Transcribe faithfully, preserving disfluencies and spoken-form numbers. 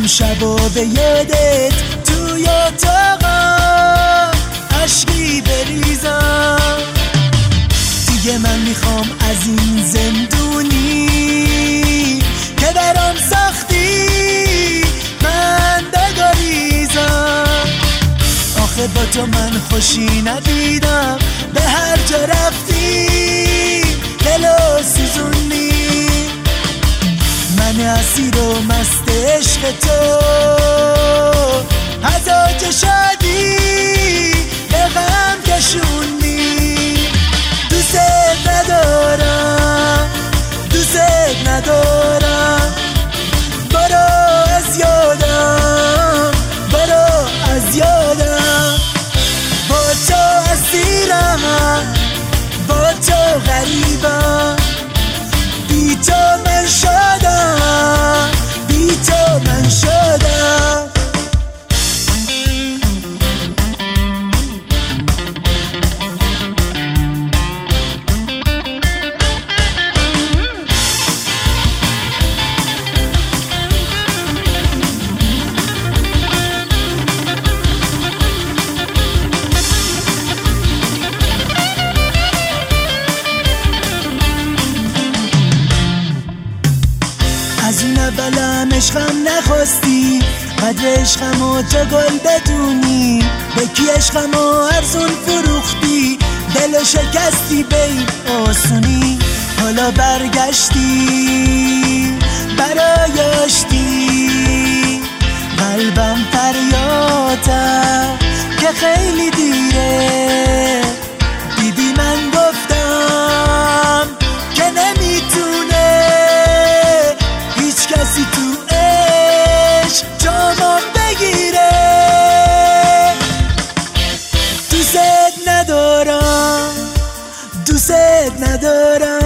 میام شبا به یادت توی اتاقم عشقی بریزم. دیگه من میخوام از این زندونی که برام ساختی من بگریزم. آخه با تو من خوشی ندیدم، به هر جا رفتی دلو سوزونی. من اسیر و مست عشق تو، هزار شادی به غم کشوندی. دوست ندارم، دوست ندارم، برو از یادم، برو از یادم. با تو اسیرم، با تو غریبم، بی تو من شدم، بی تو من شدم. از اون اولم عشقم نخواستی، قدر عشقم و تو گل بدونی. به کی عشقم و ارزون فروختی، دلو شکستی به این آسونی. حالا برگشتی برای آشتی، قلبم فریاده که خیلی دیره. دیدی من گفتم که نمیتونه هیچ کسی تو عشق جامم بگیره. دوست ندارم، دوست ندارم،